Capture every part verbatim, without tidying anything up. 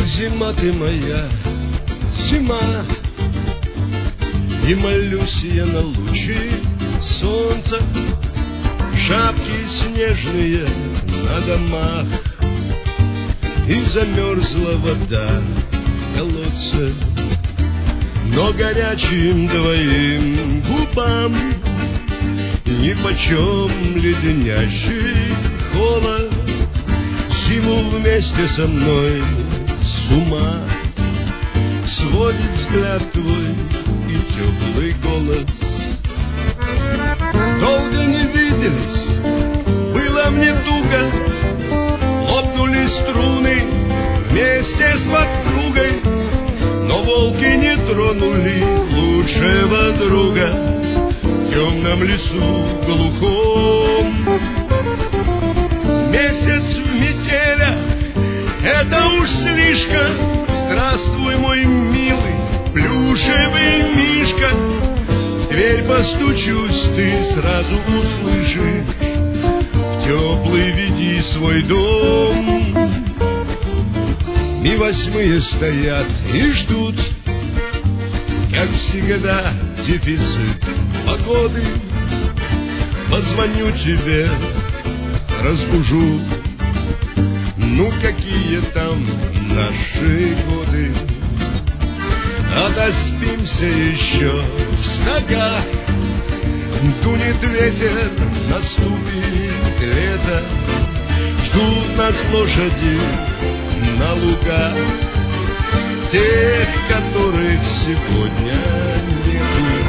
Зима ты моя, зима, и молюсь я на лучи солнца. Шапки снежные на домах, и замерзла вода в колодце. Но горячим твоим губам нипочем леденящий холод. Зиму вместе со мной с ума сводит взгляд твой и теплый голос. Долго не виделись, было мне туго, лопнули струны вместе с подругой, но волки не тронули лучшего друга в темном лесу глухом. Месяц в метелях — это уж слишком. Здравствуй, мой милый плюшевый мишка. В дверь постучусь, ты сразу услышишь. В теплый веди свой дом. И восьмые стоят и ждут, как всегда, дефицит погоды. Позвоню тебе, разбужу. Ну, какие там наши годы? Отоспимся еще в стогах. Дунет ветер, наступит лето. Ждут нас лошади на лугах, тех, которых сегодня нету.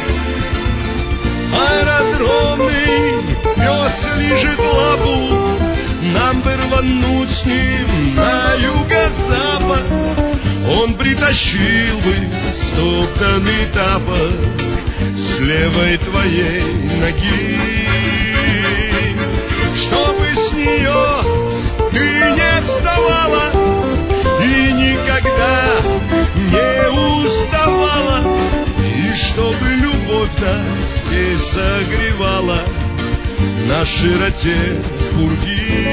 Аэродромный пес лижет лапу, нам бы рвануть с ним на юго-запад. Он притащил бы стоптанный тапок с левой твоей ноги, чтобы с нее ты не вставала и никогда не уставала, и чтобы любовь нас не согревала на широте пурги.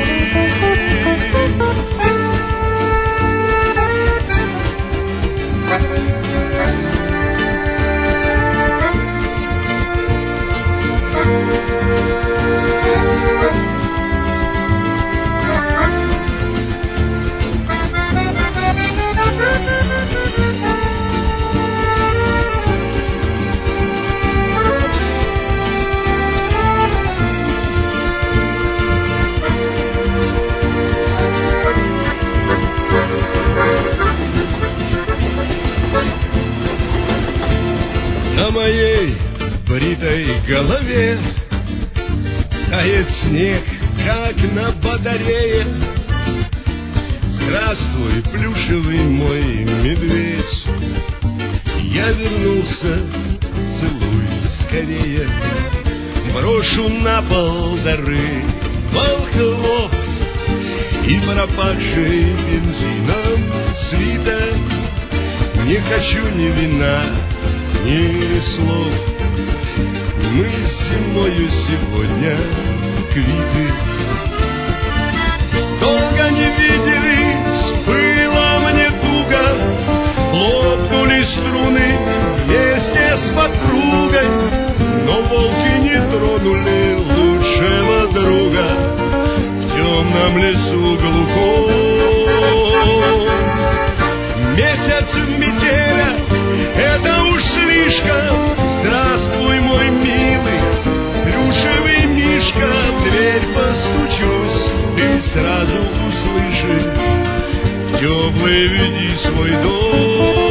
На моей бритой голове тает снег, как на батарее. Здравствуй, плюшевый мой медведь. Я вернулся, целуй скорее. Брошу на пол дары волхвов и пропавший бензином свиток. Не хочу ни вина, ни слов. Мы с зимою сегодня квиты. Долго не виделись, было мне туго. Лопнули струны вместе с подругой, но волки не тронули лучшего друга в темном лесу глухом. Месяц в метелях — это уж слишком. Здравствуй, мой милый плюшевый мишка. В дверь постучусь, ты сразу услышишь. Теплый веди свой дом.